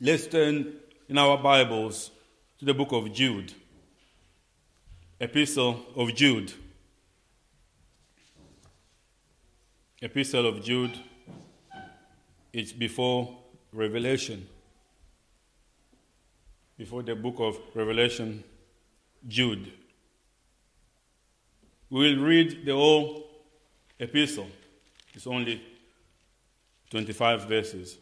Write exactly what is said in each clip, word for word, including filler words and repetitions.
Let's turn in our Bibles to the book of Jude. Epistle of Jude. Epistle of Jude. It's before Revelation. Before the book of Revelation, Jude. We will read the whole epistle. It's only twenty-five verses.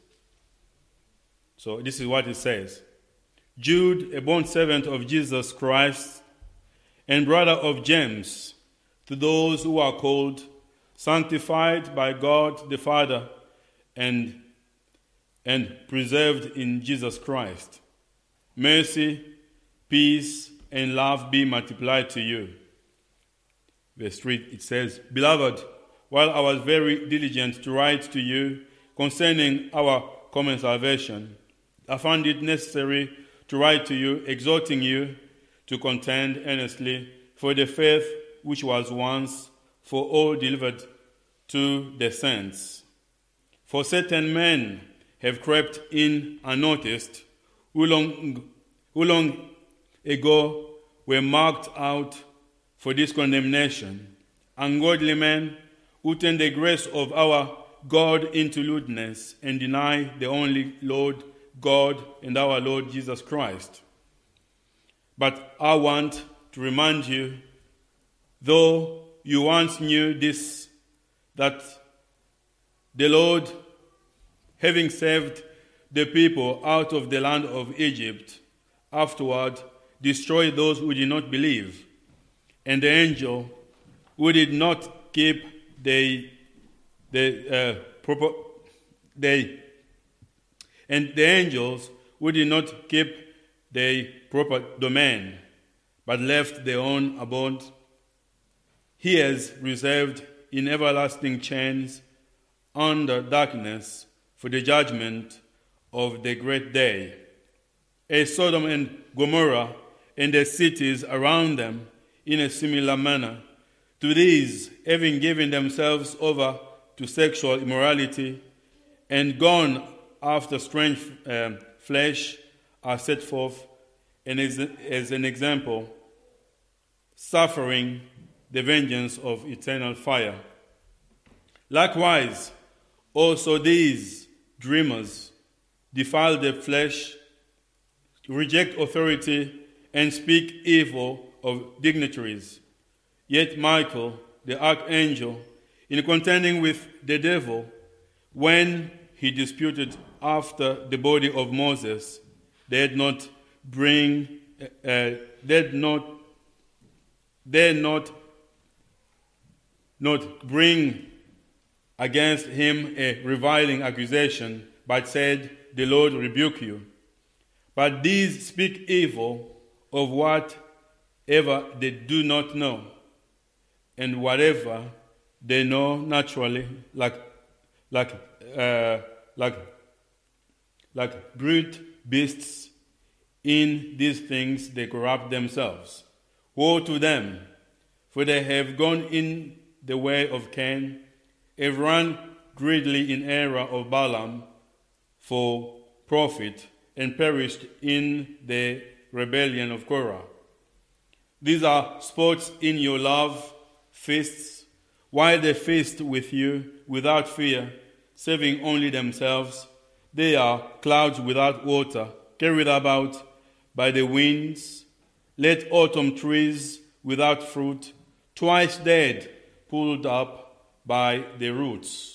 So this is what it says. Jude, a bondservant of Jesus Christ, and brother of James, to those who are called, sanctified by God the Father, and, and preserved in Jesus Christ. Mercy, peace, and love be multiplied to you. Verse three, it says, Beloved, while I was very diligent to write to you concerning our common salvation, I found it necessary to write to you, exhorting you to contend earnestly for the faith which was once for all delivered to the saints. For certain men have crept in unnoticed, who long, who long ago were marked out for this condemnation, ungodly men who turn the grace of our God into lewdness and deny the only Lord God and our Lord Jesus Christ. But I want to remind you, though you once knew this, that the Lord, having saved the people out of the land of Egypt, afterward destroyed those who did not believe, and the angel who did not keep the the uh, proper they and the angels who did not keep their proper domain, but left their own abode, he has reserved in everlasting chains under darkness for the judgment of the great day. As Sodom and Gomorrah and the cities around them, in a similar manner, to these, having given themselves over to sexual immorality and gone after strange uh, flesh, are set forth, and as, as an example, suffering the vengeance of eternal fire. Likewise, also these dreamers defile the flesh, reject authority, and speak evil of dignitaries. Yet Michael, the archangel, in contending with the devil, when he disputed after the body of Moses, did not bring, uh, did not, did not, not bring against him a reviling accusation, but said, The Lord rebuke you. But these speak evil of whatever they do not know, and whatever they know naturally, like, like, uh, like, like brute beasts. In these things they corrupt themselves. Woe to them, for they have gone in the way of Cain, have run greedily in error of Balaam for profit, and perished in the rebellion of Korah. These are sports in your love, feasts, while they feast with you without fear, serving only themselves. They are clouds without water, carried about by the winds. Let autumn trees without fruit, twice dead, pulled up by the roots.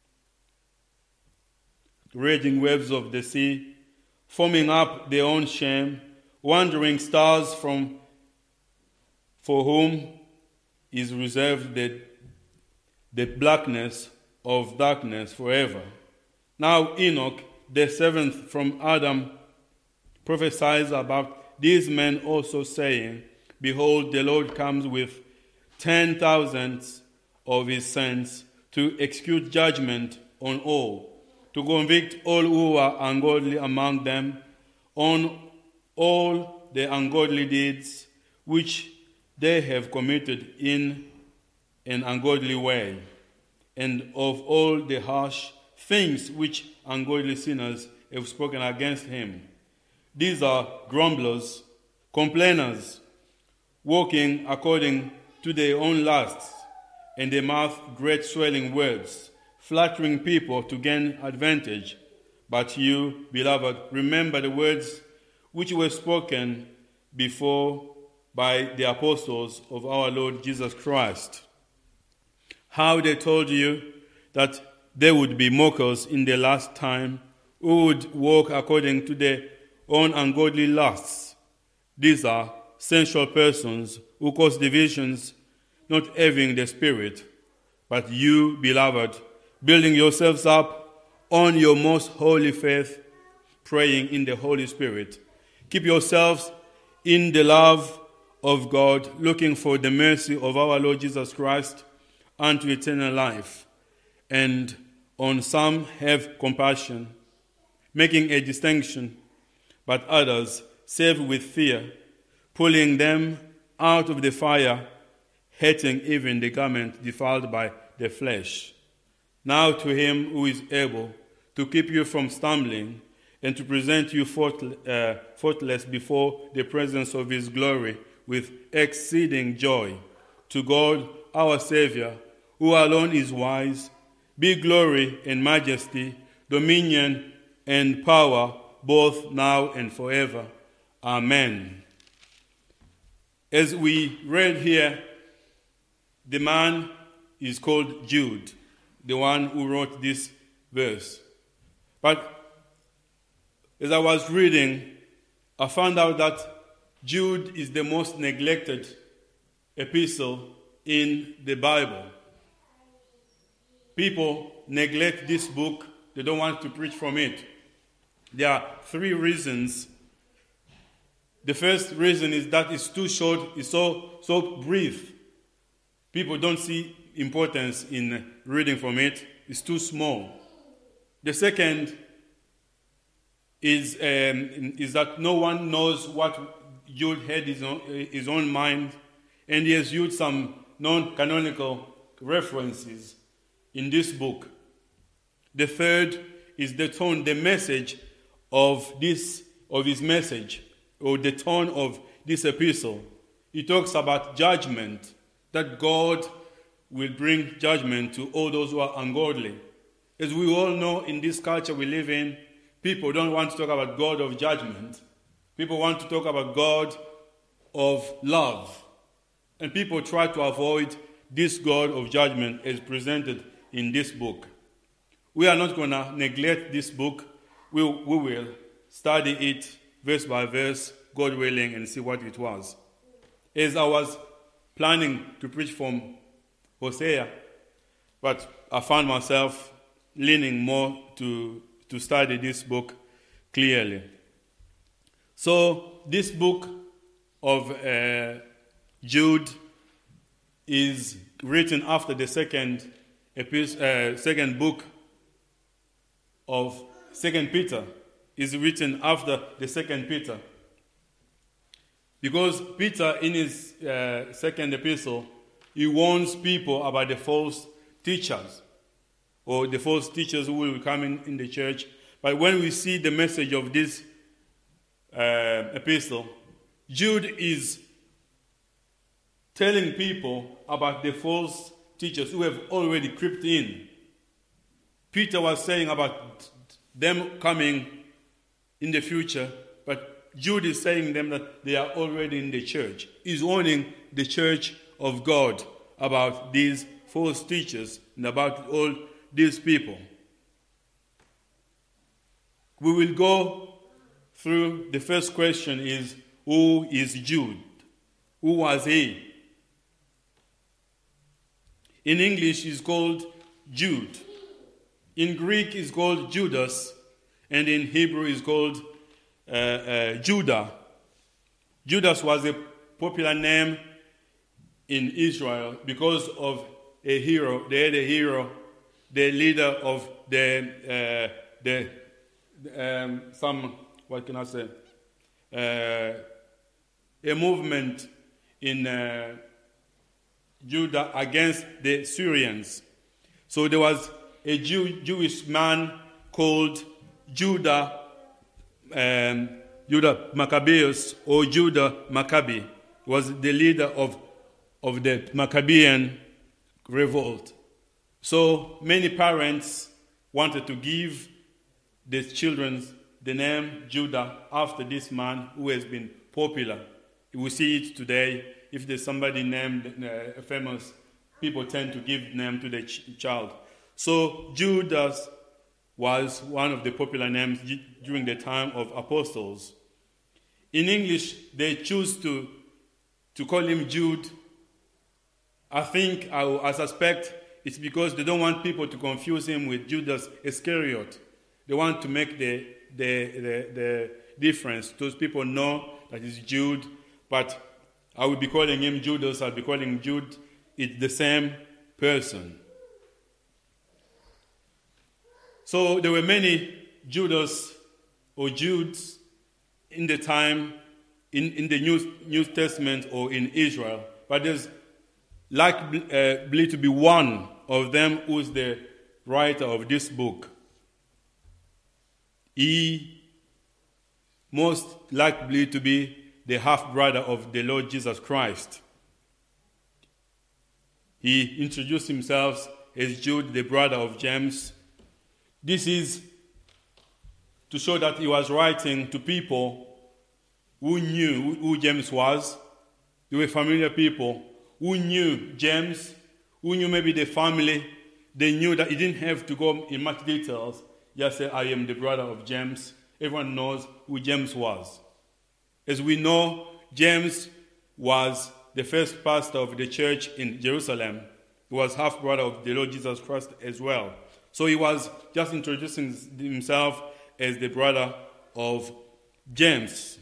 Raging waves of the sea, foaming up their own shame, wandering stars from for whom is reserved the, the blackness of darkness forever. Now Enoch, the seventh from Adam, prophesies about these men also, saying, Behold, the Lord comes with ten thousands of his saints to execute judgment on all, to convict all who are ungodly among them, on all the ungodly deeds which they have committed in an ungodly way, and of all the harsh things which ungodly sinners have spoken against him. These are grumblers, complainers, walking according to their own lusts, and they mouth great swelling words, flattering people to gain advantage. But you, beloved, remember the words which were spoken before by the apostles of our Lord Jesus Christ, how they told you that there would be mockers in the last time who would walk according to their own ungodly lusts. These are sensual persons who cause divisions, not having the Spirit. But you, beloved, building yourselves up on your most holy faith, praying in the Holy Spirit, keep yourselves in the love of God, looking for the mercy of our Lord Jesus Christ unto eternal life. And on some have compassion, making a distinction, but others save with fear, pulling them out of the fire, hating even the garment defiled by the flesh. Now to him who is able to keep you from stumbling and to present you faultless before the presence of his glory with exceeding joy, to God our Savior, who alone is wise, be glory and majesty, dominion and power, both now and forever. Amen. As we read here, the man is called Jude, the one who wrote this verse. But as I was reading, I found out that Jude is the most neglected epistle in the Bible. People neglect this book. They don't want to preach from it. There are three reasons. The first reason is that it's too short, it's so, so brief. People don't see importance in reading from it. It's too small. The second is, um, is that no one knows what Jude had his own, his own mind, and he has used some non-canonical references in this book. The third is the tone, the message of this of his message, or the tone of this epistle. He talks about judgment, that God will bring judgment to all those who are ungodly. As we all know, in this culture we live in, people don't want to talk about God of judgment. People want to talk about God of love. And people try to avoid this God of judgment as presented in this book. We are not going to neglect this book. We, we will study it verse by verse, God willing, and see what it was. As I was planning to preach from Hosea, but I found myself leaning more to, to study this book clearly. So this book of uh, Jude is written after the second epistle, uh, second book of Second Peter. Is written after the Second Peter, because Peter, in his uh, second epistle, he warns people about the false teachers, or the false teachers who will come in, in the church. But when we see the message of this uh, epistle, Jude is telling people about the false teachers who have already crept in. Peter was saying about them coming in the future, but Jude is saying them that they are already in the church. He's warning the church of God about these false teachers and about all these people. We will go through. The first question is, who is Jude? Who was he? In English, he's called Jude. In Greek, he's called Judas. And in Hebrew, he's called uh, uh, Judah. Judas was a popular name in Israel because of a hero. They had a hero, the leader of the, uh, the um, some, what can I say, uh, a movement in uh, Judah against the Syrians. So there was a Jew, Jewish man called Judah, um, Judah Maccabeus or Judah Maccabee was the leader of, of the Maccabean revolt. So many parents wanted to give their children the name Judah after this man who has been popular. We see it today. If there's somebody named uh, famous, people tend to give name to the ch- child. So Judas was one of the popular names during the time of apostles. In English, they choose to, to call him Jude. I think, I, I suspect, it's because they don't want people to confuse him with Judas Iscariot. They want to make the, the, the, the difference. Those people know that it's Jude, but I will be calling him Judas, I'll be calling him Jude. It's the same person. So there were many Judas or Judes in the time, in, in the New, New Testament or in Israel, but there's likely uh, to be one of them who's the writer of this book. He most likely to be the half-brother of the Lord Jesus Christ. He introduced himself as Jude, the brother of James. This is to show that he was writing to people who knew who James was. They were familiar people who knew James, who knew maybe the family. They knew that he didn't have to go in much details. Just say, I am the brother of James. Everyone knows who James was. As we know, James was the first pastor of the church in Jerusalem. He was half-brother of the Lord Jesus Christ as well. So he was just introducing himself as the brother of James.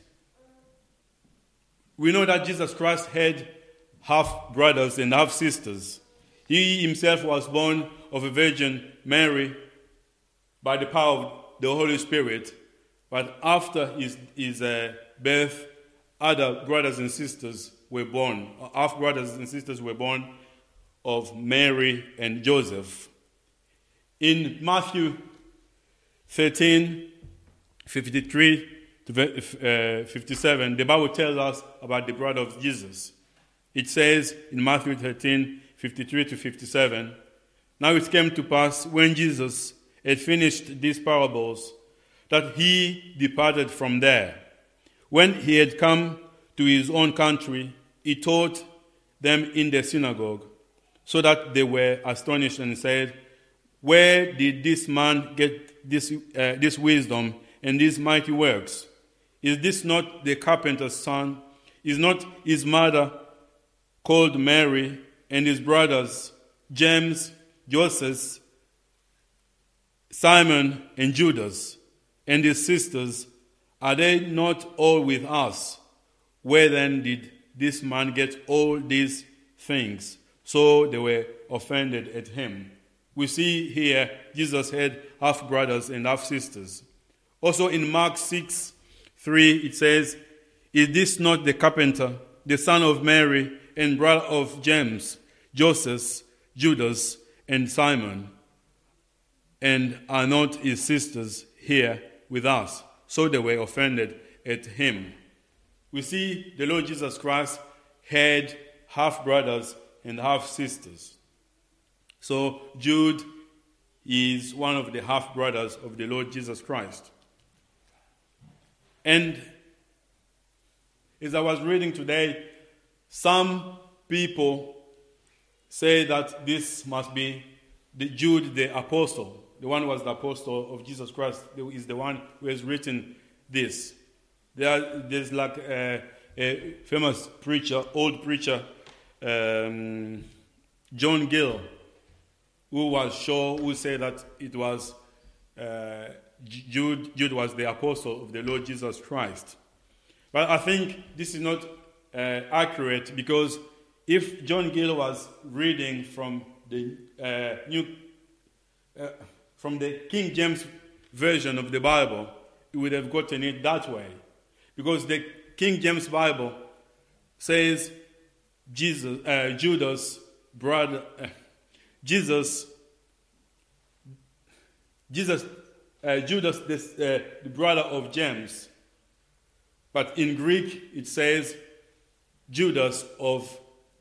We know that Jesus Christ had half-brothers and half-sisters. He himself was born of a Virgin Mary by the power of the Holy Spirit. But after his, his uh, birth, other brothers and sisters were born. Half-brothers and sisters were born of Mary and Joseph. In Matthew thirteen, fifty-three to fifty-seven, the Bible tells us about the brother of Jesus. It says in Matthew thirteen, fifty-three to fifty-seven, now it came to pass when Jesus had finished these parables that he departed from there. When he had come to his own country, he taught them in the synagogue, so that they were astonished and said, where did this man get this, uh, this wisdom and these mighty works? Is this not the carpenter's son? Is not his mother called Mary, and his brothers James, Joseph, Simon, and Judas, and his sisters? Are they not all with us? Where then did this man get all these things? So they were offended at him. We see here Jesus had half-brothers and half-sisters. Also in Mark six, three, it says, is this not the carpenter, the son of Mary, and brother of James, Joseph, Judas, and Simon? And are not his sisters here with us? So they were offended at him. We see the Lord Jesus Christ had half-brothers and half-sisters. So Jude is one of the half-brothers of the Lord Jesus Christ. And as I was reading today, some people say that this must be the Jude the apostle. The one who was the apostle of Jesus Christ is the one who has written this. There, there's like a, a famous preacher, old preacher, um, John Gill, who was sure, who said that it was uh, Jude, Jude was the apostle of the Lord Jesus Christ. But I think this is not uh, accurate, because if John Gill was reading from the uh, new, uh, from the King James version of the Bible, he would have gotten it that way, because the King James Bible says Jesus, uh, Judas, brother. Uh, Jesus, Jesus uh, Judas, this, uh, the brother of James. But in Greek, it says Judas of,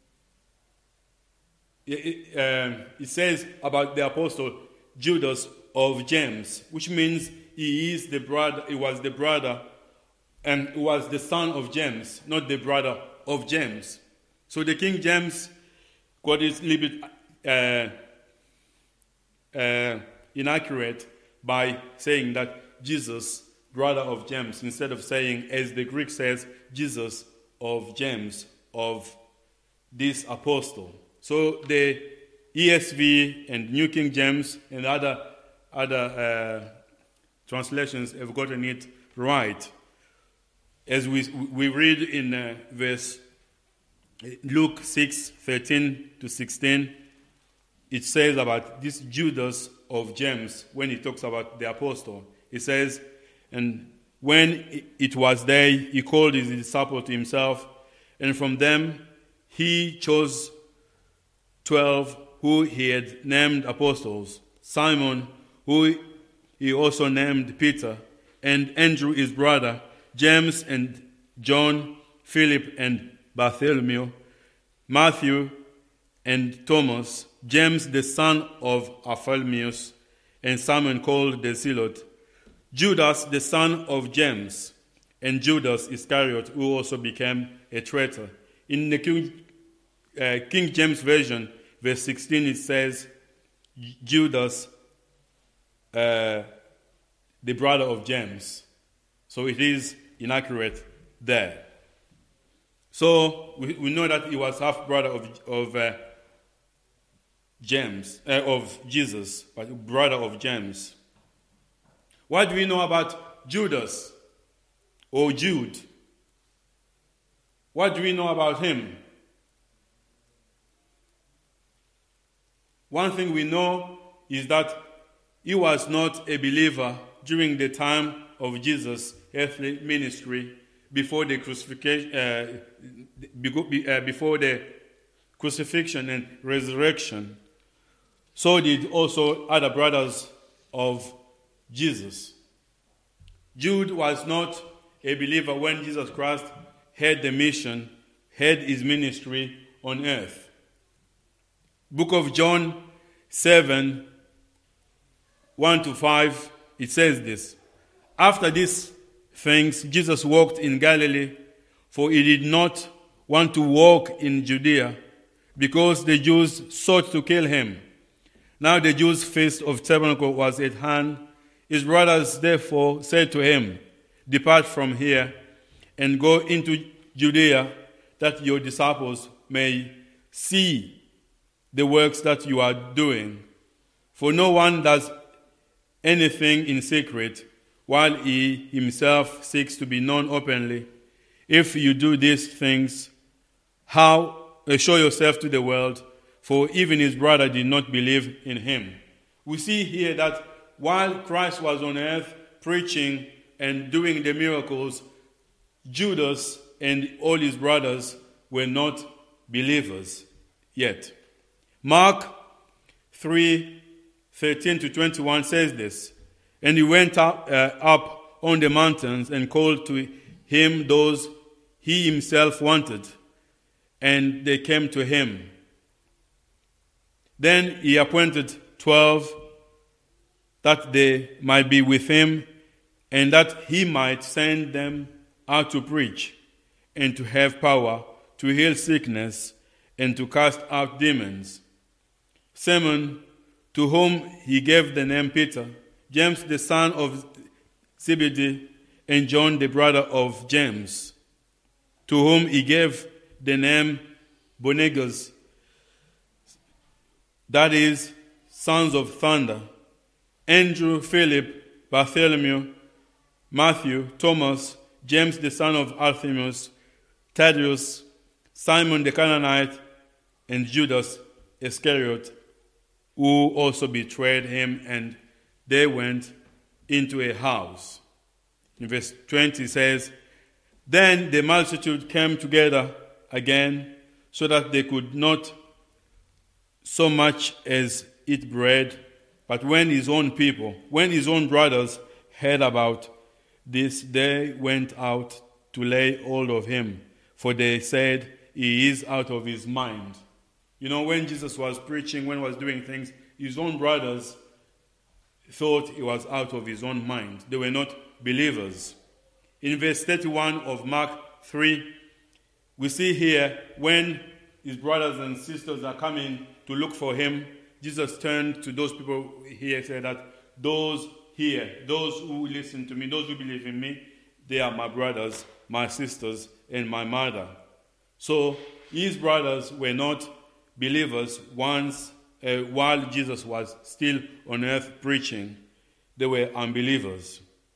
it, um, it says about the apostle Judas of James, which means he is the brother, he was the brother, and he was the son of James, not the brother of James. So the King James got it a little bit uh, uh, inaccurate by saying that Jesus, brother of James, instead of saying, as the Greek says, Jesus of James, of this apostle. So the E S V and New King James and other, other uh, translations have gotten it right. As we, we read in uh, verse Luke six, thirteen to sixteen, it says about this Judas of James, when he talks about the apostle, he says, and when it was day, he called his disciples to himself, and from them he chose twelve who he had named apostles, Simon, who he also named Peter, and Andrew his brother, James and John, Philip and Bartholomew, Matthew and Thomas, James the son of Alphaeus, and Simon called the Zealot, Judas the son of James, and Judas Iscariot, who also became a traitor. In the King, uh, King James Version, verse sixteen, it says, Judas, uh, the brother of James. So it is inaccurate there. So we, we know that he was half brother of of uh, James, uh, of Jesus, but brother of James. What do we know about Judas or Jude? What do we know about him? One thing we know is that he was not a believer during the time of Jesus' earthly ministry, before the crucifixion, uh, before the crucifixion and resurrection. So did also other brothers of Jesus. Jude was not a believer when Jesus Christ had the mission, had his ministry on earth. Book of John seven, one to five, it says this. After these things, Jesus walked in Galilee, for he did not want to walk in Judea, because the Jews sought to kill him. Now the Jews' feast of tabernacle was at hand. His brothers therefore said to him, Depart from here, and go into Judea, that your disciples may see the works that you are doing. For no one does anything in secret, while he himself seeks to be known openly. If you do these things, how uh, show yourself to the world? For even his brother did not believe in him. We see here that while Christ was on earth preaching and doing the miracles, Judas and all his brothers were not believers yet. Mark three, thirteen to twenty-one says this. And he went up, uh, up on the mountains and called to him those he himself wanted, and they came to him. Then he appointed twelve, that they might be with him, and that he might send them out to preach, and to have power to heal sickness, and to cast out demons. Simon, to whom he gave the name Peter, James the son of Zebedee, and John the brother of James, to whom he gave the name Boanerges, that is, sons of thunder, Andrew, Philip, Bartholomew, Matthew, Thomas, James the son of Alphaeus, Thaddeus, Simon the Canaanite, and Judas Iscariot, who also betrayed him, and they went into a house. In verse twenty it says, Then the multitude came together again, so that they could not so much as eat bread, But when his own people, when his own brothers heard about this, they went out to lay hold of him, for they said, he is out of his mind. You know, when Jesus was preaching, when he was doing things, his own brothers thought he was out of his own mind. They were not believers. In verse thirty-one of Mark three, we see here when his brothers and sisters are coming to look for him, Jesus turned to those people here and said that those here, those who listen to me, those who believe in me, they are my brothers, my sisters, and my mother. So his brothers were not believers once, uh, while Jesus was still on earth preaching. They were unbelievers.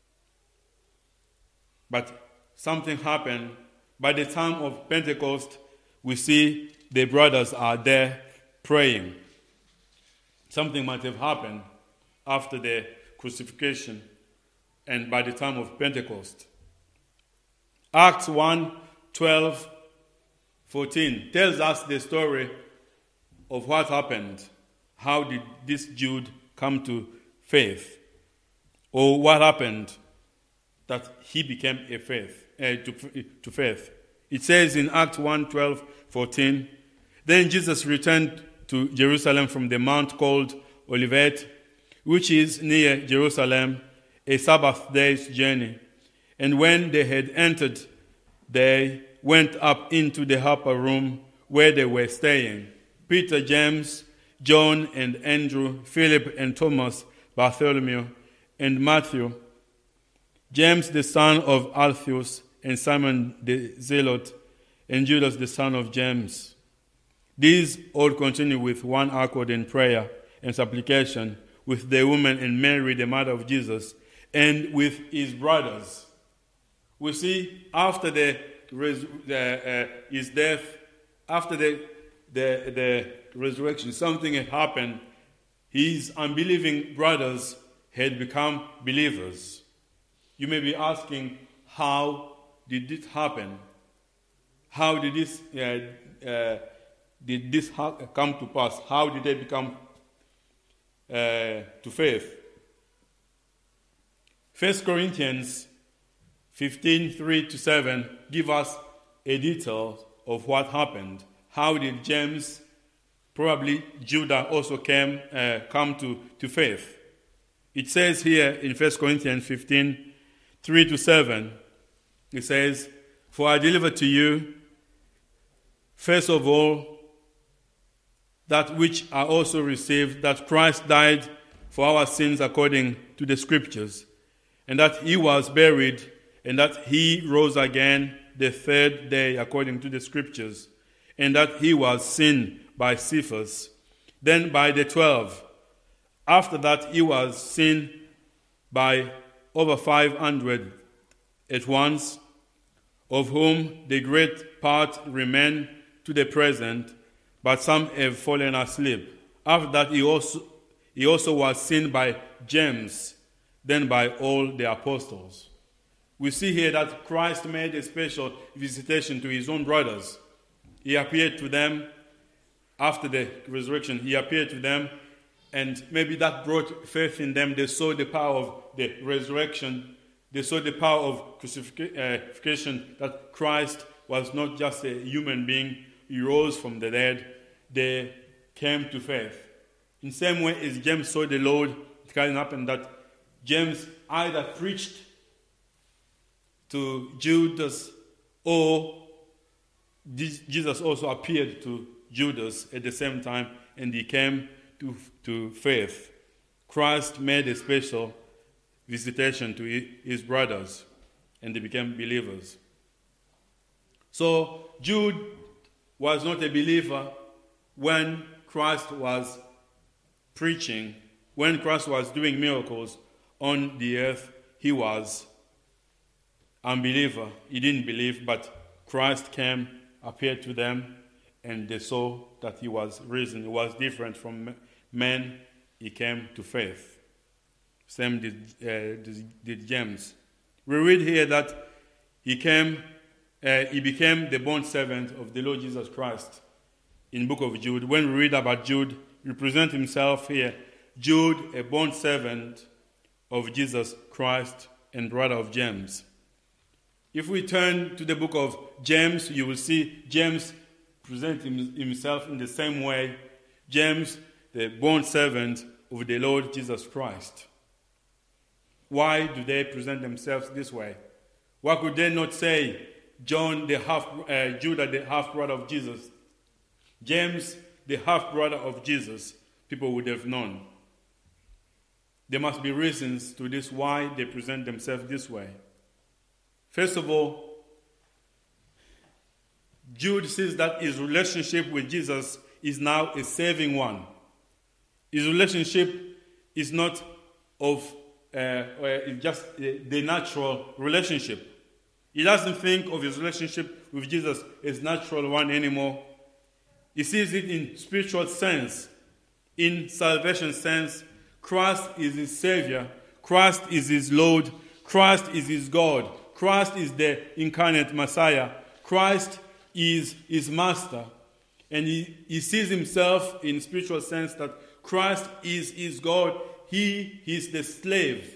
But something happened. By the time of Pentecost, we see the brothers are there praying. Something might have happened after the crucifixion and by the time of Pentecost. Acts one, twelve, fourteen tells us the story of what happened. How did this Jude come to faith? Or what happened that he became a faith, uh, to, to faith? It says in Acts one, twelve, fourteen, then Jesus returned to Jerusalem from the mount called Olivet, which is near Jerusalem, a Sabbath day's journey. And when they had entered, they went up into the upper room where they were staying. Peter, James, John, and Andrew, Philip and Thomas, Bartholomew, and Matthew, James the son of Alphaeus, and Simon the Zealot, and Judas the son of James. These all continued with one accord in prayer and supplication with the woman and Mary, the mother of Jesus, and with his brothers. We see after the, the uh, his death, after the, the, the resurrection, something had happened. His unbelieving brothers had become believers. You may be asking, how did this happen? How did this uh, uh, did this ha- come to pass? How did they become uh, to faith? First Corinthians fifteen, three to seven give us a detail of what happened. How did James, probably Judah, also came uh, come to, to faith? It says here in First Corinthians fifteen, three to seven, it says, for I delivered to you, first of all, that which I also received, that Christ died for our sins according to the Scriptures, and that he was buried, and that he rose again the third day according to the Scriptures, and that he was seen by Cephas, then by the twelve. After that he was seen by over five hundred at once, of whom the great part remain to the present, but some have fallen asleep. After that he also, he also was seen by James, then by all the apostles. We see here that Christ made a special visitation to his own brothers. He appeared to them after the resurrection. He appeared to them, and maybe that brought faith in them. They saw the power of the resurrection. They saw the power of crucifixion, that Christ was not just a human being. He rose from the dead. They came to faith. In the same way as James saw the Lord, it can happen that James either preached to Judas, or Jesus also appeared to Judas at the same time, and he came to, to faith. Christ made a special visitation to his brothers, and they became believers. So Jude was not a believer when Christ was preaching, when Christ was doing miracles on the earth. He was unbeliever. He didn't believe, but Christ came, appeared to them, and they saw that he was risen. He was different from men. He came to faith. Same did, uh, did James. We read here that he came, uh, he became the bond servant of the Lord Jesus Christ in the book of Jude. When we read about Jude, he presents himself here Jude, a bond servant of Jesus Christ and brother of James. If we turn to the book of James, you will see James present himself in the same way. James, the bond servant of the Lord Jesus Christ. Why do they present themselves this way? Why could they not say John, the half, uh, Judah, the half brother of Jesus, James, the half brother of Jesus? People would have known. There must be reasons to this why they present themselves this way. First of all, Jude says that his relationship with Jesus is now a saving one. His relationship is not of uh, uh, just uh, the natural relationship. He doesn't think of his relationship with Jesus as natural one anymore. He sees it in spiritual sense, in salvation sense. Christ is his Savior. Christ is his Lord. Christ is his God. Christ is the incarnate Messiah. Christ is his Master. And he, he sees himself in spiritual sense that Christ is his God. He is the slave.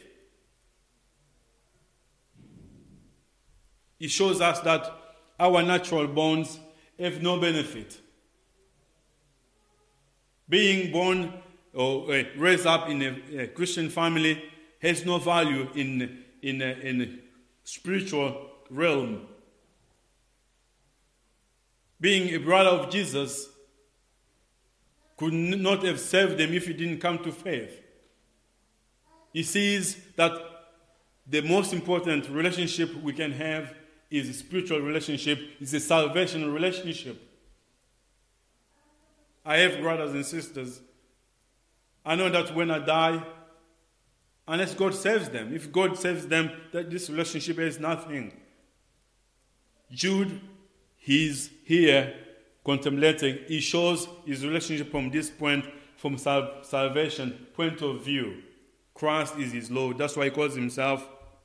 He shows us that our natural bonds have no benefit. Being born or uh, raised up in a, a Christian family has no value in, in, a, in a spiritual realm. Being a brother of Jesus could not have saved them if he didn't come to faith. He sees that the most important relationship we can have is a spiritual relationship, is a salvation relationship. I have brothers and sisters. I know that when I die, unless God saves them, if God saves them, that this relationship is nothing. Jude, he's here contemplating. He shows his relationship from this point, from sal- salvation point of view. Christ is his Lord. That's why he calls himself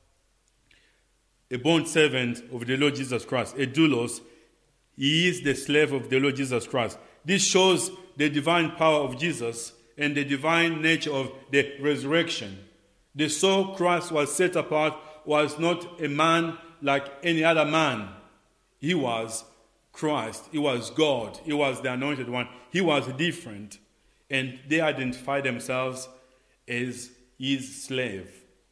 a bond servant of the Lord Jesus Christ, a doulos. He is the slave of the Lord Jesus Christ. This shows the divine power of Jesus and the divine nature of the resurrection. The soul Christ was set apart was not a man like any other man. He was Christ. He was God. He was the anointed one. He was different. And they identify themselves as his slave.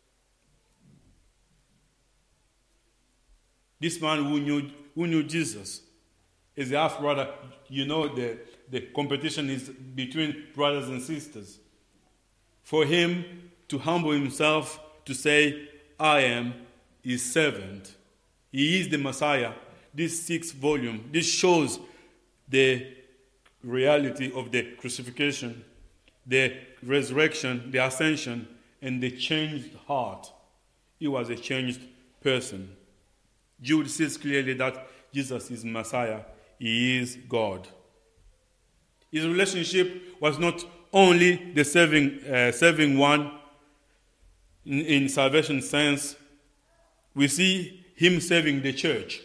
This man who knew, who knew Jesus is a half-brother. You know the, the competition is between brothers and sisters. For him to humble himself, to say, I am his servant. He is the Messiah. This sixth volume, this shows the reality of the crucifixion, the resurrection, the ascension, and the changed heart. He was a changed person. Jude says clearly that Jesus is Messiah. He is God. His relationship was not only the saving, uh, saving one in, in salvation sense. We see him saving the church.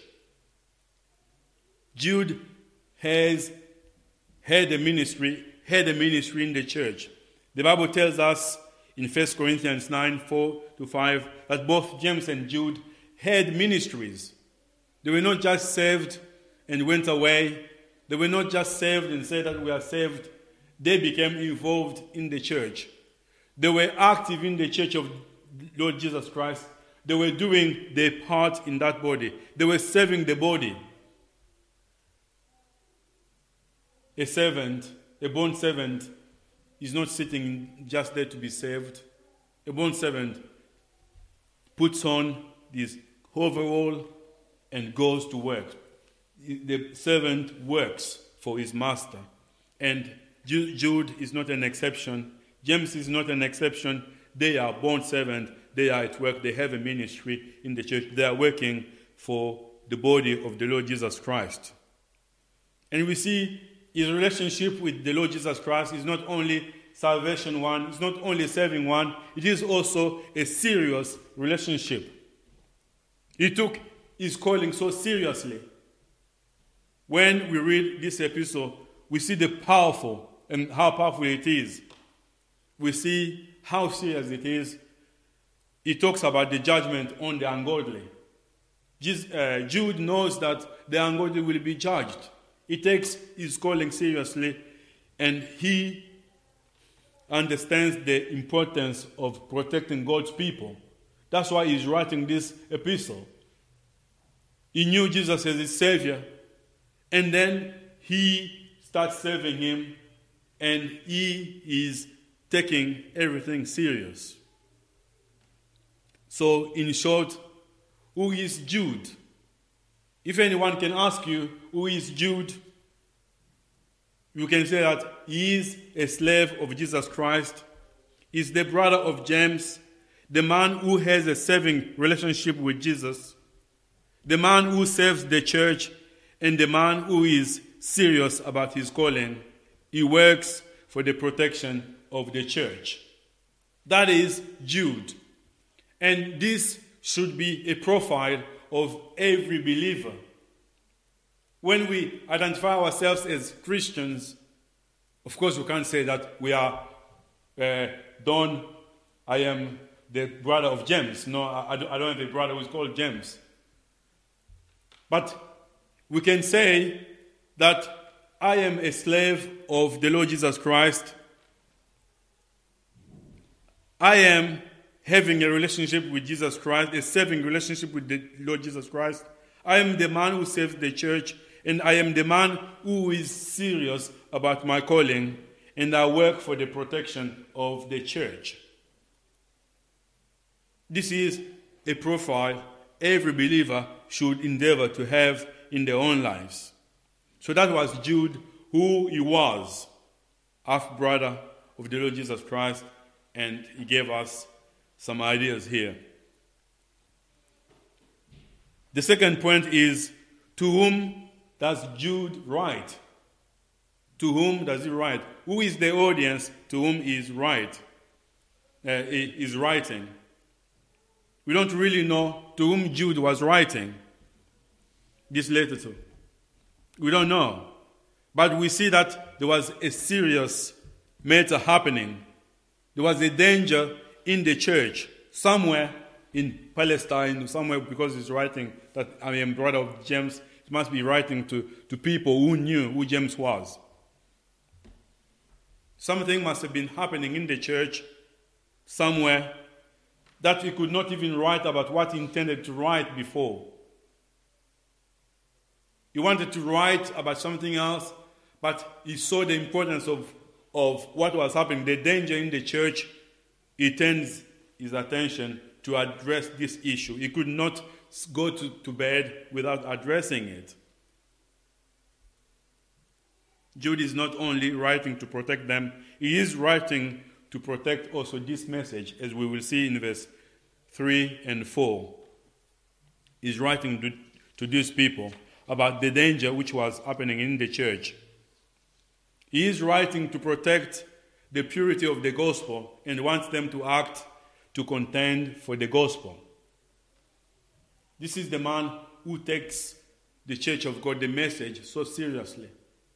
Jude has had a ministry, had a ministry in the church. The Bible tells us in First Corinthians nine, four to five, that both James and Jude had ministries. They were not just saved and went away. They were not just saved and said that we are saved. They became involved in the church. They were active in the church of Lord Jesus Christ. They were doing their part in that body. They were serving the body. A servant, a bond servant, is not sitting just there to be saved. A bond servant puts on this overall and goes to work. The servant works for his master. And Jude is not an exception. James is not an exception. They are bond servants. They are at work. They have a ministry in the church. They are working for the body of the Lord Jesus Christ. And we see his relationship with the Lord Jesus Christ is not only salvation one, it's not only saving one, it is also a serious relationship. He took his calling so seriously. When we read this epistle, we see the powerful and how powerful it is. we see how serious it is. He talks about the judgment on the ungodly. Jesus, uh, Jude knows that the ungodly will be judged. He takes his calling seriously, and he understands the importance of protecting God's people. That's why he's writing this epistle. He knew Jesus as his Savior, and then he starts serving him, and he is taking everything serious. So, in short, who is Jude? If anyone can ask you, who is Jude? You can say that he is a slave of Jesus Christ. He's the brother of James, the man who has a saving relationship with Jesus, the man who serves the church, and the man who is serious about his calling. He works for the protection of the church. That is Jude. And this should be a profile of every believer. When we identify ourselves as Christians, of course we can't say that we are uh, Don, I am the brother of James. No, I, I don't have a brother who's called James. But we can say that I am a slave of the Lord Jesus Christ. I am having a relationship with Jesus Christ, a saving relationship with the Lord Jesus Christ. I am the man who saves the church, and I am the man who is serious about my calling, and I work for the protection of the church. This is a profile every believer should endeavor to have in their own lives. So that was Jude, who he was, half-brother of the Lord Jesus Christ, and he gave us some ideas here. The second point is, to whom does Jude write? To whom does he write? Who is the audience to whom he is write? Uh, he is writing? We don't really know to whom Jude was writing this letter to. We don't know. But we see that there was a serious matter happening. There was a danger in the church, somewhere in Palestine, somewhere, because he's writing that I am brother of James, he must be writing to, to people who knew who James was. Something must have been happening in the church somewhere that he could not even write about what he intended to write before. He wanted to write about something else, but he saw the importance of, of what was happening, the danger in the church. He turns his attention to address this issue. He could not go to, to bed without addressing it. Jude is not only writing to protect them, he is writing to protect also this message, as we will see in verse three and four. He's writing to, to these people about the danger which was happening in the church. He is writing to protect the purity of the gospel and wants them to act to contend for the gospel. This is the man who takes the Church of God, the message, so seriously.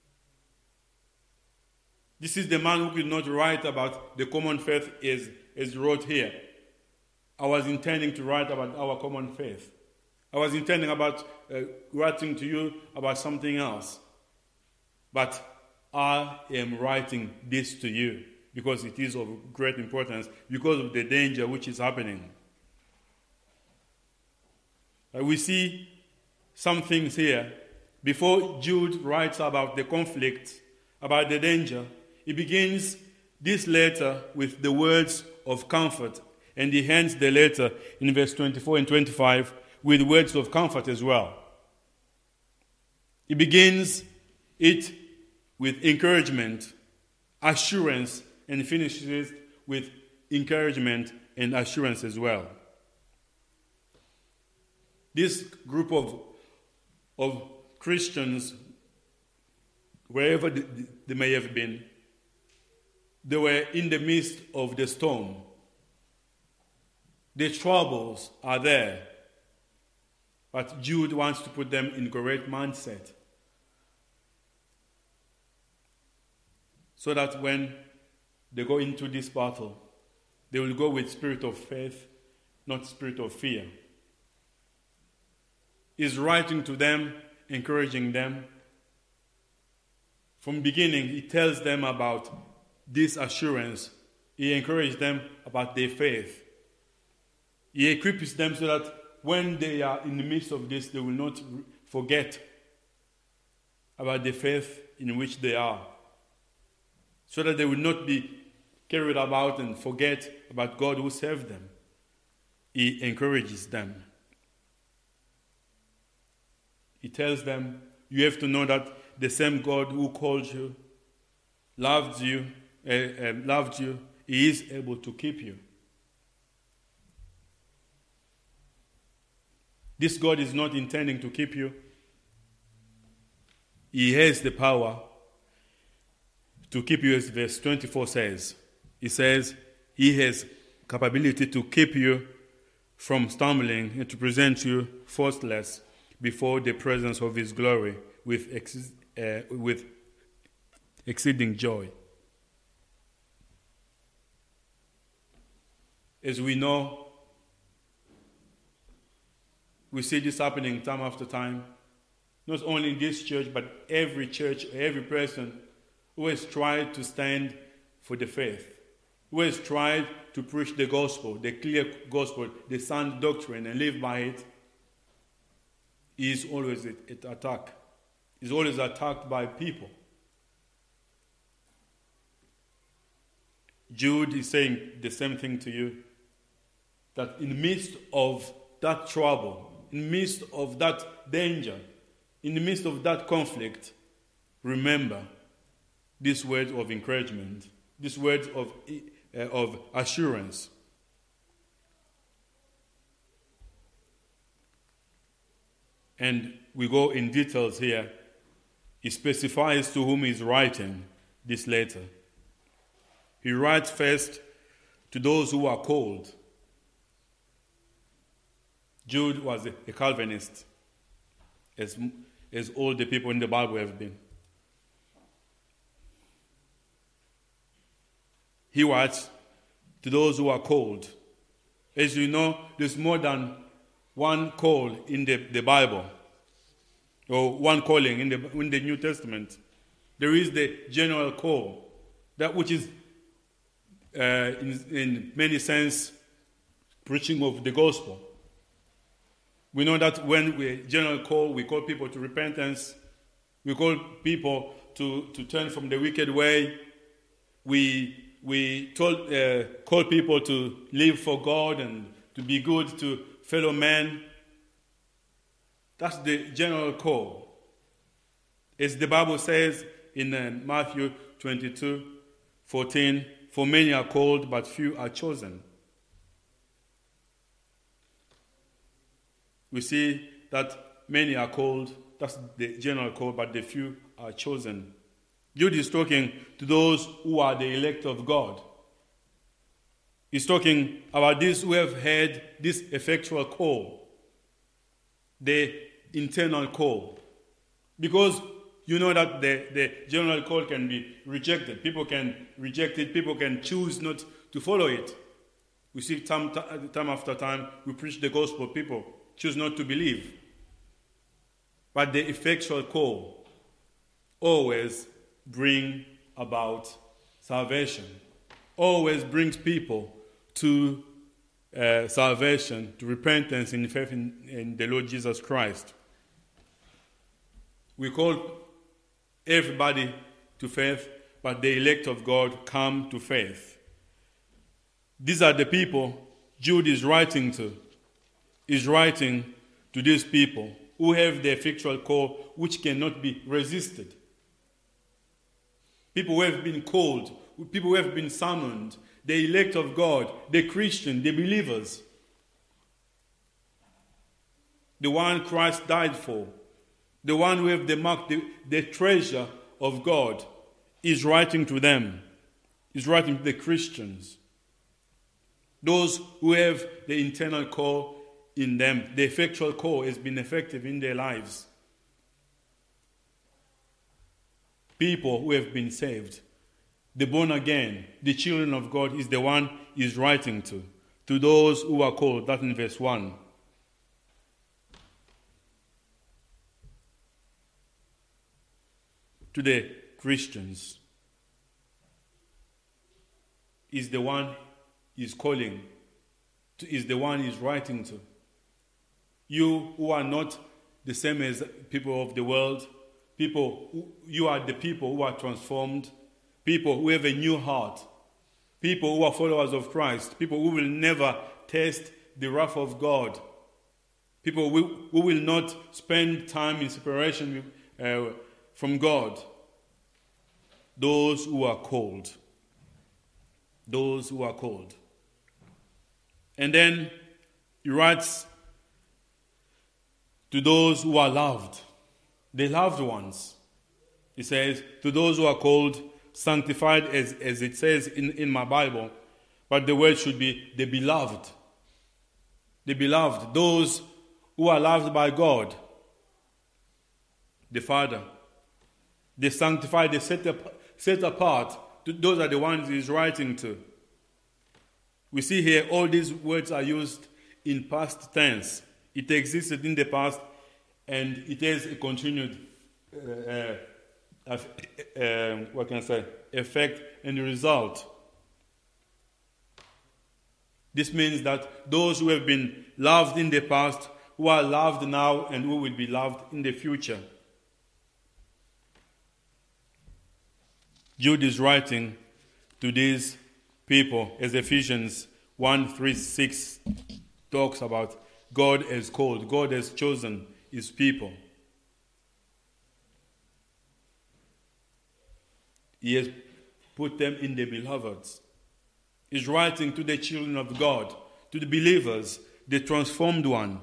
This is the man who could not write about the common faith as, as wrote here. I was intending to write about our common faith. I was intending about uh, writing to you about something else. But I am writing this to you because it is of great importance, because of the danger which is happening. Uh, we see some things here. Before Jude writes about the conflict, about the danger, he begins this letter with the words of comfort, and he ends the letter in verse twenty-four and twenty-five with words of comfort as well. He begins it with encouragement, assurance, and finishes it with encouragement and assurance as well. This group of, of Christians, wherever they may have been, they were in the midst of the storm. The troubles are there. But Jude wants to put them in correct mindset, so that when they go into this battle, they will go with spirit of faith, not spirit of fear. He's writing to them, encouraging them. From the beginning, he tells them about this assurance. He encourages them about their faith. He equips them so that when they are in the midst of this, they will not forget about the faith in which they are, so that they will not be carried about and forget about God who saved them. He encourages them. He tells them, you have to know that the same God who called you, loved you, uh, uh, loved you, He is able to keep you. This God is not intending to keep you. He has the power to keep you, as verse twenty-four says. He says He has capability to keep you from stumbling and to present you faultless before the presence of His glory with, ex- uh, with exceeding joy. As we know, we see this happening time after time, not only in this church, but every church, every person who has tried to stand for the faith, who has tried to preach the gospel, the clear gospel, the sound doctrine, and live by it, is always at attack. Is always attacked by people. Jude is saying the same thing to you, that in the midst of that trouble, in the midst of that danger, in the midst of that conflict, remember this word of encouragement, this word of, uh, of assurance. And we go in details here. He specifies to whom he's writing this letter. He writes first to those who are called. Jude was a Calvinist, as, as all the people in the Bible have been. He writes to those who are called. As you know, there's more than one call in the, the Bible, or one calling in the, in the New Testament. There is the general call, that which is, uh, in, in many sense, preaching of the gospel. We know that when we general call, we call people to repentance. We call people to, to turn from the wicked way. We we told, uh, call people to live for God and to be good to fellow men. That's the general call. As the Bible says in uh, Matthew twenty-two fourteen, for many are called, but few are chosen. We see that many are called, that's the general call, but the few are chosen. Jude is talking to those who are the elect of God. He's talking about these who have heard this effectual call, the internal call. Because you know that the, the general call can be rejected. People can reject it. People can choose not to follow it. We see time, time after time, we preach the gospel. People choose not to believe. But the effectual call always brings about salvation. Always brings people to uh, salvation, to repentance in faith in, in the Lord Jesus Christ. We call everybody to faith, but the elect of God come to faith. These are the people Jude is writing to. Is writing to these people who have the effectual call which cannot be resisted. People who have been called, people who have been summoned, the elect of God, the Christian, the believers, the one Christ died for, the one who have the mark, the, the treasure of God, is writing to them. Is writing to the Christians. Those who have the internal call in them, the effectual call has been effective in their lives. People who have been saved. the born again, the children of God, is the one he's writing to. To those who are called, that in verse one. To the Christians, is the one he's calling, to, is the one he's writing to. You who are not the same as people of the world, people, who, you are the people who are transformed, people who have a new heart, people who are followers of Christ, people who will never taste the wrath of God, people who, who will not spend time in separation uh, from God. Those who are called. Those who are called. And then he writes to those who are loved, the loved ones. He says, to those who are called, sanctified, as, as it says in, in my Bible, but the word should be the beloved. The beloved, those who are loved by God, the Father. They sanctified, they set, up, set apart. Those are the ones he's writing to. We see here all these words are used in past tense. It existed in the past and it has a continued uh, uh, uh, what can I say, effect and result. This means that those who have been loved in the past, who are loved now, and who will be loved in the future. Jude is writing to these people as Ephesians one, three, six talks about. God has called, God has chosen his people. He has put them in the beloveds. He's writing to the children of God, to the believers, the transformed one.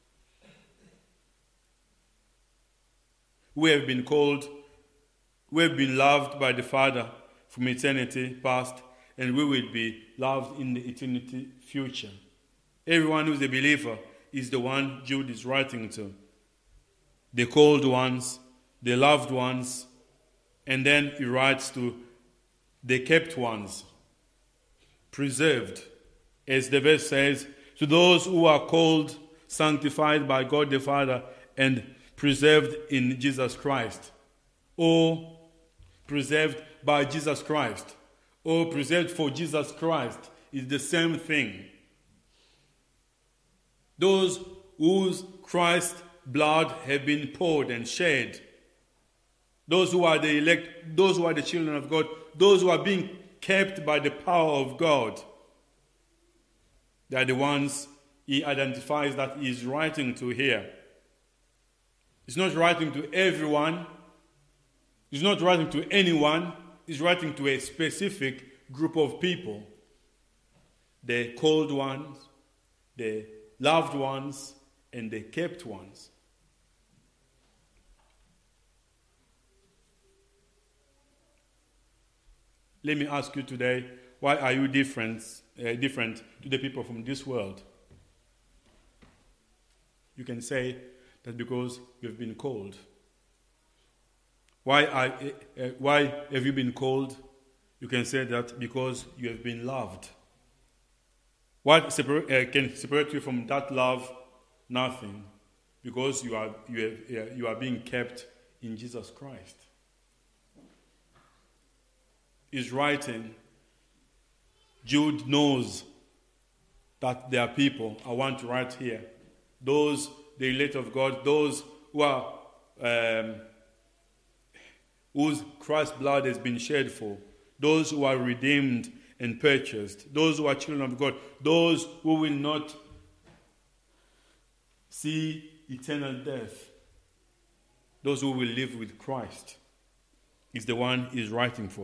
We have been called, we have been loved by the Father from eternity past, and we will be loved in the eternity future. Everyone who is a believer is the one Jude is writing to. The called ones, the loved ones, and then he writes to the kept ones, preserved. As the verse says, to those who are called, sanctified by God the Father, and preserved in Jesus Christ. Or preserved by Jesus Christ. Or preserved for Jesus Christ is the same thing. Those whose Christ's blood have been poured and shed. Those who are the elect, those who are the children of God, those who are being kept by the power of God. They are the ones he identifies that he is writing to here. He's not writing to everyone. He's not writing to anyone. He's writing to a specific group of people. The called ones, the loved ones, and the kept ones. Let me ask you today, why are you different, uh, different to the people from this world? You can say that because you've been called. Why, are, uh, why have you been called? You can say that because you have been loved. What separa- uh, can separate you from that love? Nothing. Because you are, you, have, uh, you are being kept in Jesus Christ. Is writing, Jude knows that there are people, I want to write here, those, the elect of God, those who are, um, whose Christ's blood has been shed for, those who are redeemed and purchased, those who are children of God, those who will not see eternal death, those who will live with Christ, is the one he's writing for.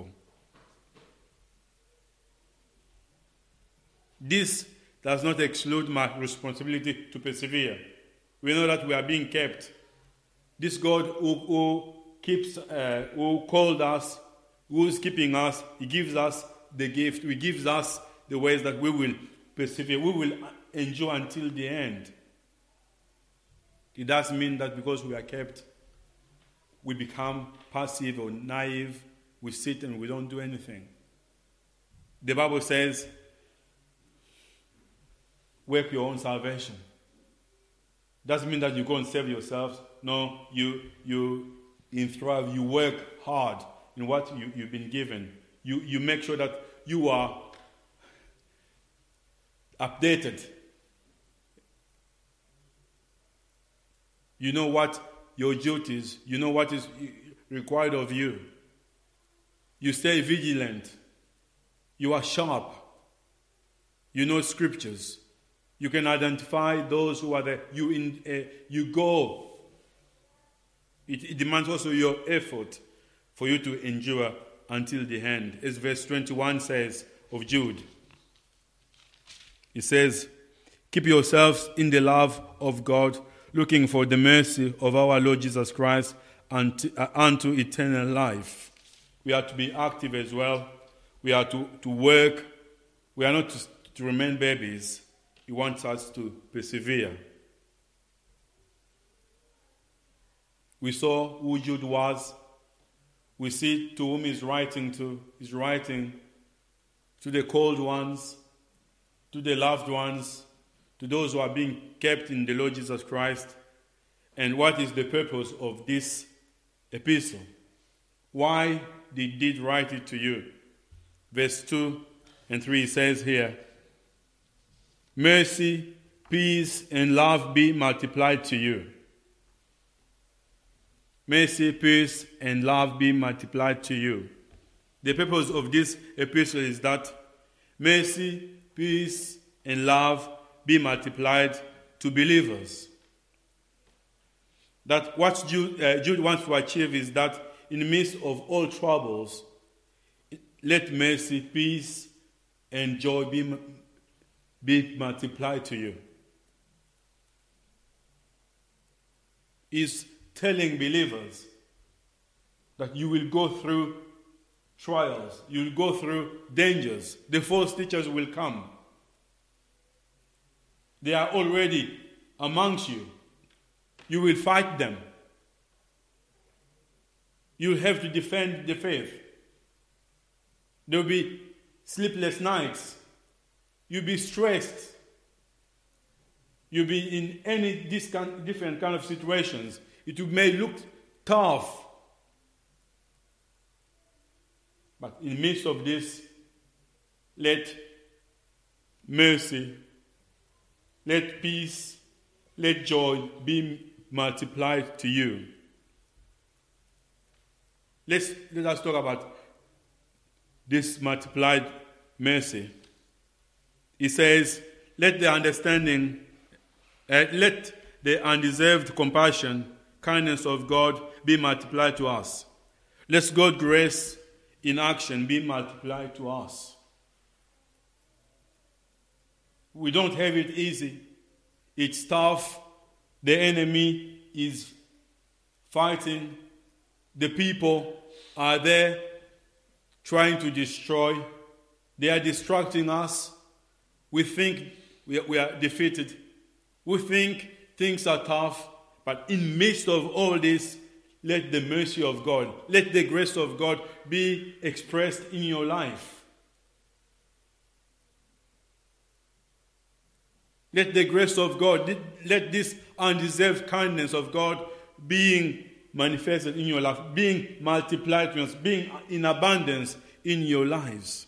This does not exclude my responsibility to persevere. We know that we are being kept. This God who, who keeps, uh, who called us, who is keeping us, he gives us the gift. He gives us the ways that we will persevere. We will endure until the end. It doesn't mean that because we are kept, we become passive or naive. We sit and we don't do anything. The Bible says, work your own salvation. Doesn't mean that you go and save yourselves. No, you you thrive, you work hard in what you, you've been given. You you make sure that you are updated. You know what your duties, you know what is required of you. You stay vigilant. You are sharp. You know scriptures. You can identify those who are there. You in, uh, you go. It, it demands also your effort for you to endure until the end. As verse twenty-one says of Jude. It says, keep yourselves in the love of God, looking for the mercy of our Lord Jesus Christ unto, uh, unto eternal life. We are to be active as well. We are to, to work. We are not to, to remain babies. He wants us to persevere. We saw who Jude was. We see to whom he's writing to. He's writing to the called ones, to the loved ones, to those who are being kept in the Lord Jesus Christ. And what is the purpose of this epistle? Why did he write it to you? Verse two and three says here, mercy, peace, and love be multiplied to you. Mercy, peace, and love be multiplied to you. The purpose of this epistle is that mercy, peace, and love be multiplied to believers. That what Jude, uh, Jude wants to achieve is that in the midst of all troubles, let mercy, peace, and joy be, be multiplied to you. He's telling believers that you will go through trials, you will go through dangers. The false teachers will come. They are already amongst you. You will fight them. You will have to defend the faith. There will be sleepless nights. You'll be stressed. You'll be in any different kind of situations. It may look tough. But in the midst of this, let mercy, let peace, let joy be multiplied to you. Let's, let us talk about this multiplied mercy. He says, let the understanding, uh, let the undeserved compassion, kindness of God be multiplied to us. Let God's grace in action be multiplied to us. We don't have it easy. It's tough. The enemy is fighting. The people are there trying to destroy. They are distracting us. We think we are, we are defeated. We think things are tough. But in the midst of all this, let the mercy of God, let the grace of God be expressed in your life. Let the grace of God, let this undeserved kindness of God being manifested in your life, being multiplied to us, being in abundance in your lives.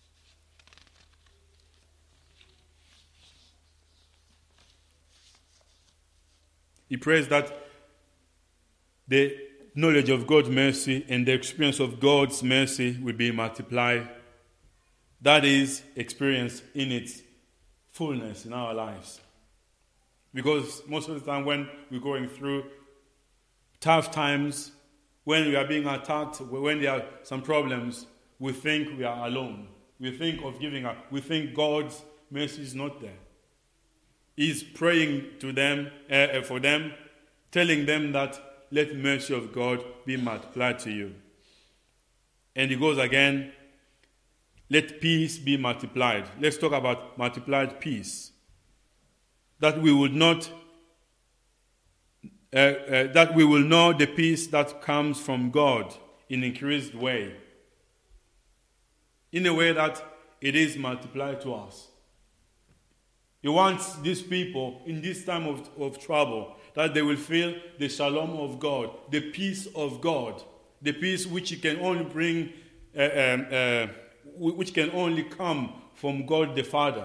He prays that the knowledge of God's mercy and the experience of God's mercy will be multiplied. That is experienced in its fullness in our lives. Because most of the time when we're going through tough times, when we are being attacked, when there are some problems, we think we are alone. We think of giving up. We think God's mercy is not there. He's praying to them, uh, for them, telling them that let the mercy of God be multiplied to you. And he goes again, let peace be multiplied. Let's talk about multiplied peace. That we would not, uh, uh, that we will know the peace that comes from God in increased way. In a way that it is multiplied to us. He wants these people in this time of, of trouble that they will feel the shalom of God, the peace of God, the peace which can only bring, uh, um, uh, which can only come from God the Father.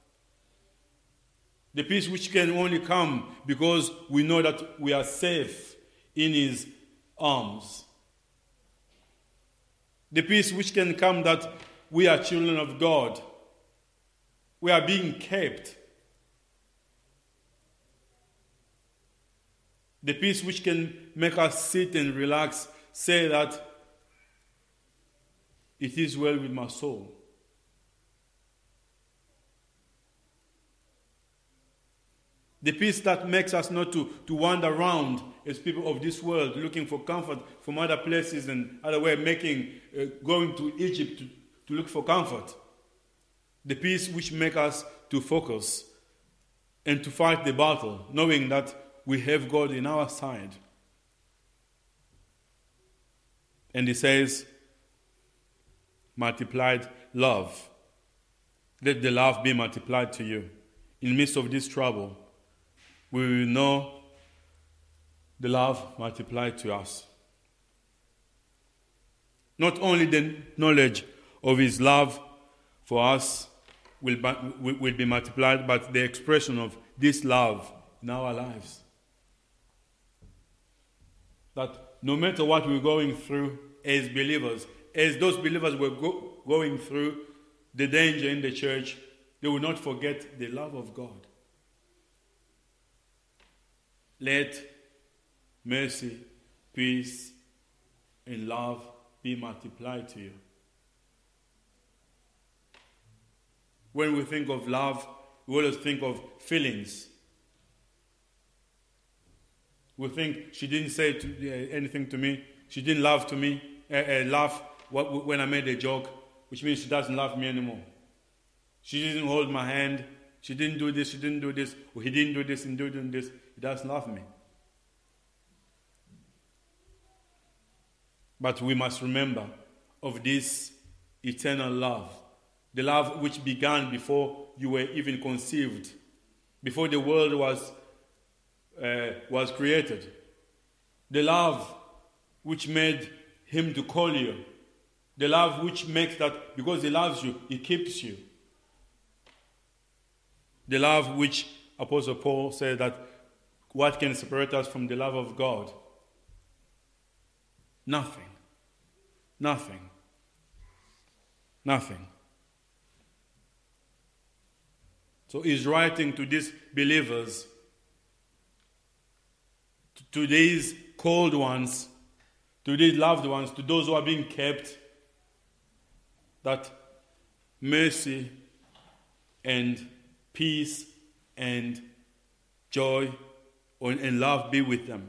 The peace which can only come because we know that we are safe in His arms. The peace which can come that we are children of God. We are being kept. The peace which can make us sit and relax, say that it is well with my soul. The peace that makes us not to, to wander around as people of this world, looking for comfort from other places and other way, making, uh, going to Egypt to, to look for comfort. The peace which makes us to focus and to fight the battle, knowing that we have God in our side. And He says, multiplied love. Let the love be multiplied to you. In the midst of this trouble, we will know the love multiplied to us. Not only the knowledge of His love for us will, will be multiplied, but the expression of this love in our lives. That no matter what we're going through as believers, as those believers were go, going through the danger in the church, they will not forget the love of God. Let mercy, peace, and love be multiplied to you. When we think of love, we always think of feelings. We think she didn't say to, uh, anything to me. She didn't laugh to me, uh, uh, laugh when I made a joke, which means she doesn't love me anymore. She didn't hold my hand. She didn't do this. She didn't do this. Or he didn't do this and doing this. He doesn't love me. But we must remember of this eternal love, the love which began before you were even conceived, before the world was uh, was created. The love which made Him to call you, the love which makes that because He loves you, He keeps you. The love which Apostle Paul said that what can separate us from the love of God? Nothing. Nothing. Nothing. So he's writing to these believers, to, to these called ones, to these loved ones, to those who are being kept, that mercy and peace and joy and love be with them.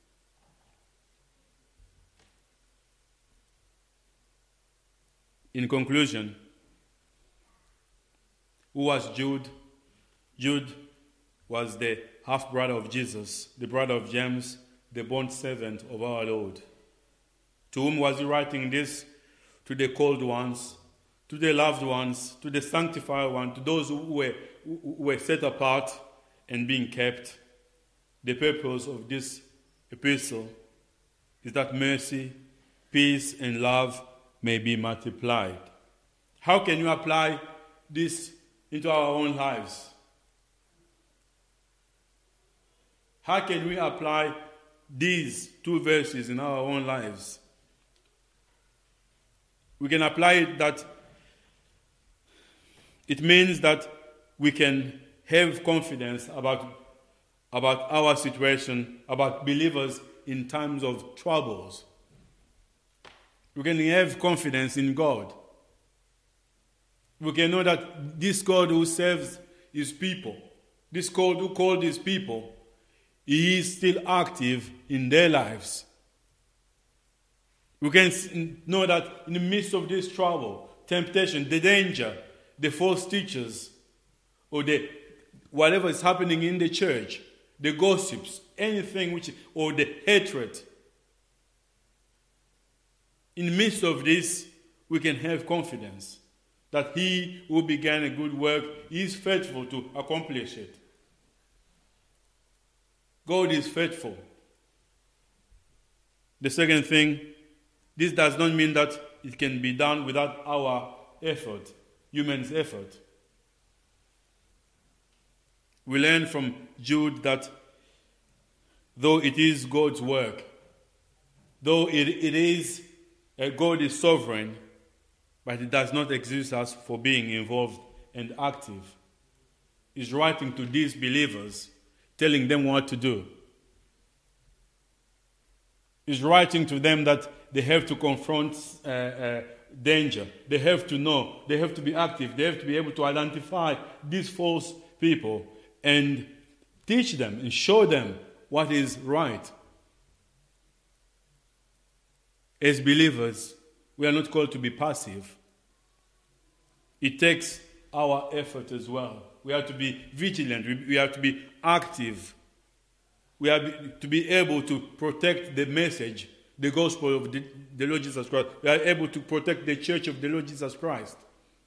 In conclusion, who was Jude? Jude was the half-brother of Jesus, the brother of James, the bond servant of our Lord. To whom was he writing this? To the called ones, to the loved ones, to the sanctified ones, to those who were, who were set apart and being kept. The purpose of this epistle is that mercy, peace, and love may be multiplied. How can you apply this into our own lives? How can we apply these two verses in our own lives? We can apply it that it means that we can have confidence about, about our situation, about believers in times of troubles. We can have confidence in God. We can know that this God who serves His people, this God who called His people, He is still active in their lives. We can know that in the midst of this trouble, temptation, the danger, the false teachers, or the whatever is happening in the church, the gossips, anything which, or the hatred, in the midst of this, we can have confidence that he who began a good work is faithful to accomplish it. God is faithful. The second thing, this does not mean that it can be done without our effort, human's effort. We learn from Jude that though it is God's work, though it, it is, uh, God is sovereign, but it does not excuse us for being involved and active. He's writing to these believers, telling them what to do. He's writing to them that they have to confront uh, uh, danger. They have to know. They have to be active. They have to be able to identify these false people and teach them and show them what is right. As believers, we are not called to be passive. It takes our effort as well. We have to be vigilant. We, we have to be active. We have to be able to protect the message, the gospel of the, the Lord Jesus Christ. We are able to protect the church of the Lord Jesus Christ.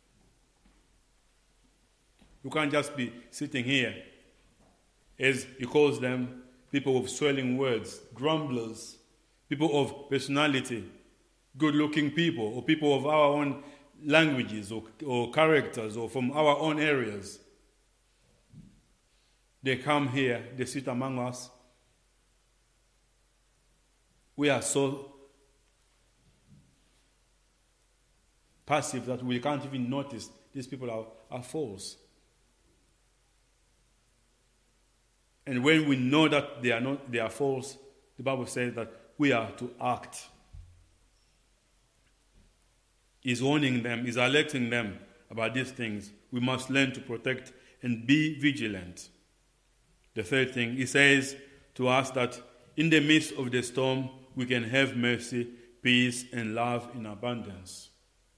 You can't just be sitting here, as he calls them, people of swelling words, grumblers, people of personality, good-looking people, or people of our own languages or, or characters or from our own areas. They come here, they sit among us. We are so passive that we can't even notice these people are, are false. And when we know that they are not, they are false, the Bible says that we are to act. He's warning them, he's alerting them about these things. We must learn to protect and be vigilant. The third thing, he says to us that in the midst of the storm, we can have mercy, peace, and love in abundance.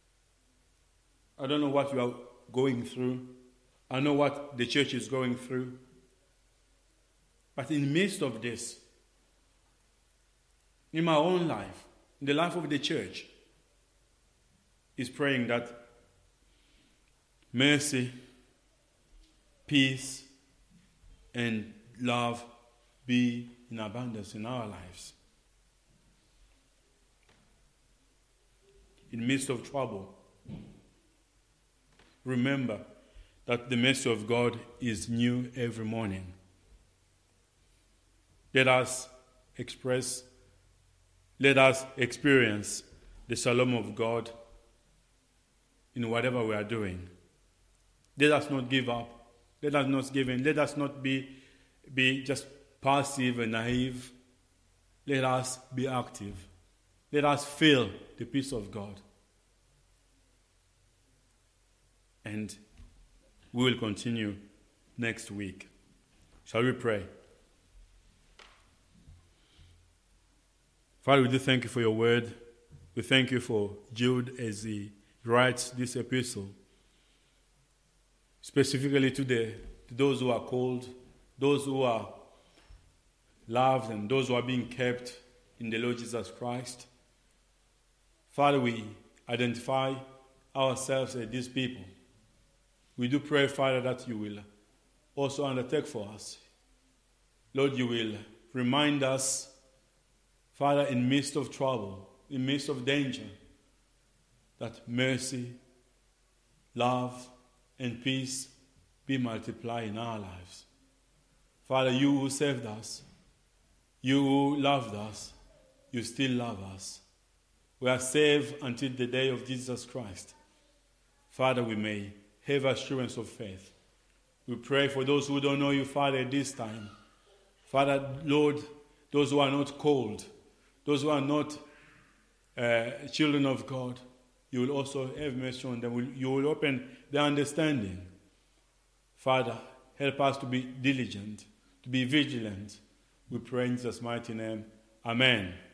I don't know what you are going through. I know what the church is going through. But in the midst of this, in my own life, in the life of the church, is praying that mercy, peace, and love be in abundance in our lives. In the midst of trouble, remember that the mercy of God is new every morning. Let us express, let us experience the shalom of God in whatever we are doing. Let us not give up. Let us not give in. Let us not be, be just passive and naive. Let us be active. Let us feel the peace of God. And we will continue next week. Shall we pray? Father, we do thank you for your word. We thank you for Jude as he writes this epistle, specifically to, the, to those who are called, those who are loved, and those who are being kept in the Lord Jesus Christ. Father, we identify ourselves as these people. We do pray, Father, that you will also undertake for us. Lord, you will remind us, Father, in midst of trouble, in midst of danger, that mercy, love, and peace be multiplied in our lives. Father, you who saved us, you who loved us, you still love us. We are saved until the day of Jesus Christ. Father, we may have assurance of faith. We pray for those who don't know you, Father, at this time. Father, Lord, those who are not called, those who are not uh, children of God, you will also have mercy on them. You will open their understanding. Father, help us to be diligent, to be vigilant. We pray in Jesus' mighty name. Amen.